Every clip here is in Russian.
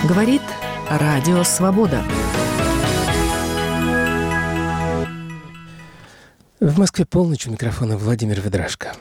Говорит Радио Свобода. В Москве полночь, у микрофона Владимир Ведрашко.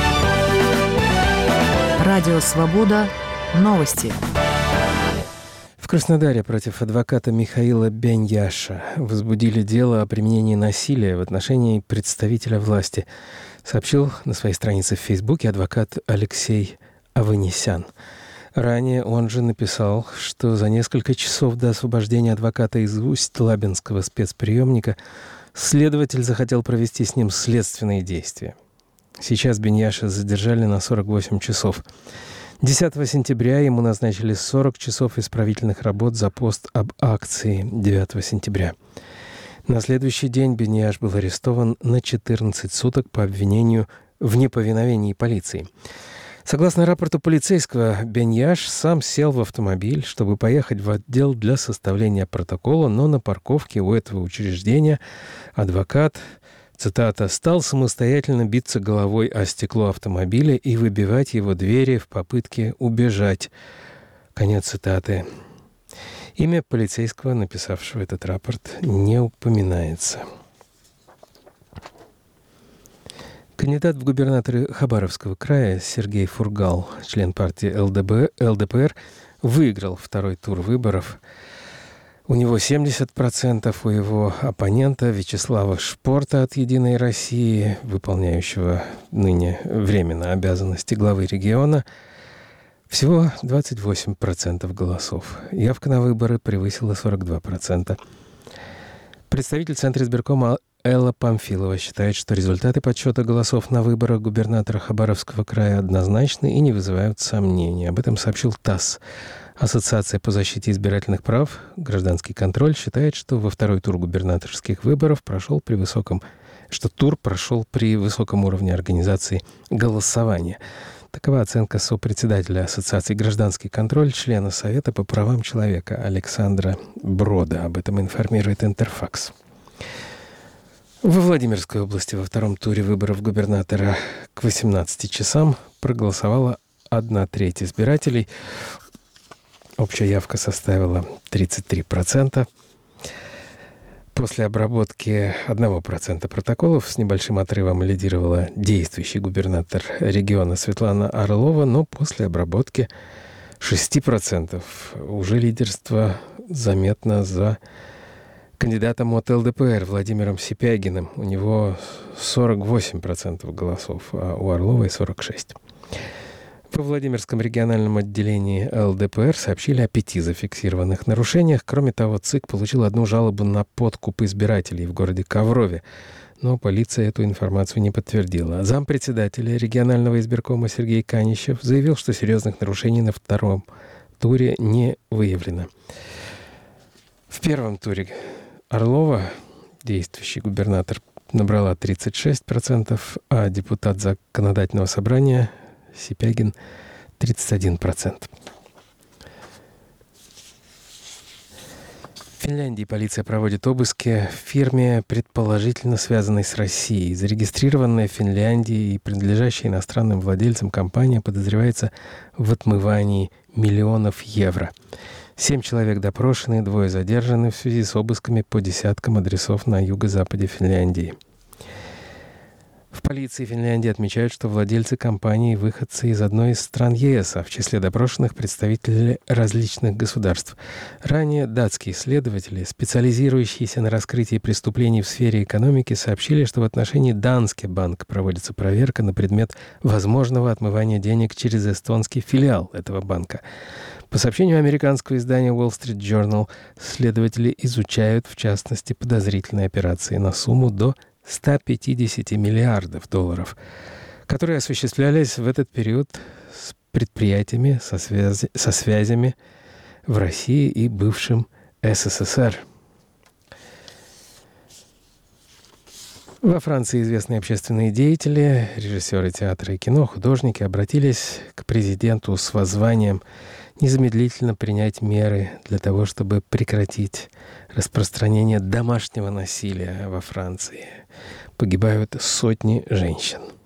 Радио Свобода. Новости. В Краснодаре против адвоката Михаила Беньяша возбудили дело о применении насилия в отношении представителя власти, сообщил на своей странице в Фейсбуке адвокат Алексей Аванесян. Ранее он же написал, что за несколько часов до освобождения адвоката из Усть-Лабинского спецприемника следователь захотел провести с ним следственные действия. Сейчас Беньяша задержали на 48 часов. 10 сентября ему назначили 40 часов исправительных работ за пост об акции 9 сентября. На следующий день Беньяш был арестован на 14 суток по обвинению в неповиновении полиции. Согласно рапорту полицейского, Беньяш сам сел в автомобиль, чтобы поехать в отдел для составления протокола, но на парковке у этого учреждения адвокат, цитата, «стал самостоятельно биться головой о стекло автомобиля и выбивать его двери в попытке убежать». Конец цитаты. Имя полицейского, написавшего этот рапорт, не упоминается. Кандидат в губернаторы Хабаровского края Сергей Фургал, член партии ЛДПР, выиграл второй тур выборов. У него 70%, у его оппонента Вячеслава Шпорта от «Единой России», выполняющего ныне временно обязанности главы региона, всего 28% голосов. Явка на выборы превысила 42%. Представитель Центра избиркома Элла Памфилова считает, что результаты подсчета голосов на выборах губернатора Хабаровского края однозначны и не вызывают сомнений. Об этом сообщил ТАСС. Ассоциация по защите избирательных прав «Гражданский контроль» считает, что во второй тур губернаторских выборов тур прошел при высоком уровне организации голосования. Такова оценка сопредседателя Ассоциации «Гражданский контроль», члена Совета по правам человека Александра Брода. Об этом информирует Интерфакс. Во Владимирской области во втором туре выборов губернатора к 18 часам проголосовала 1/3 избирателей. Общая явка составила 33%. После обработки 1% протоколов с небольшим отрывом лидировала действующий губернатор региона Светлана Орлова, но после обработки 6% уже лидерство заметно за кандидатом от ЛДПР Владимиром Сипягиным. У него 48% голосов, а у Орловой 46%. Во Владимирском региональном отделении ЛДПР сообщили о 5 зафиксированных нарушениях. Кроме того, ЦИК получил одну жалобу на подкуп избирателей в городе Коврове, но полиция эту информацию не подтвердила. Зампредседателя регионального избиркома Сергей Канищев заявил, что серьезных нарушений на втором туре не выявлено. В первом туре Орлова, действующий губернатор, набрала 36%, а депутат законодательного собрания Сипягин 31%. В Финляндии полиция проводит обыски в фирме, предположительно связанной с Россией. Зарегистрированная в Финляндии и принадлежащая иностранным владельцам компания подозревается в отмывании миллионов евро. 7 человек допрошены, 2 задержаны в связи с обысками по десяткам адресов на юго-западе Финляндии. В полиции Финляндии отмечают, что владельцы компании — выходцы из одной из стран ЕС, а в числе допрошенных представители различных государств. Ранее датские следователи, специализирующиеся на раскрытии преступлений в сфере экономики, сообщили, что в отношении Danske Bank проводится проверка на предмет возможного отмывания денег через эстонский филиал этого банка. По сообщению американского издания Wall Street Journal, следователи изучают, в частности, подозрительные операции на сумму до $150 миллиардов, которые осуществлялись в этот период с предприятиями со связями в России и бывшем СССР. Во Франции известные общественные деятели, режиссеры театра и кино, художники обратились к президенту с воззванием незамедлительно принять меры для того, чтобы прекратить распространение домашнего насилия во Франции. Погибают сотни женщин.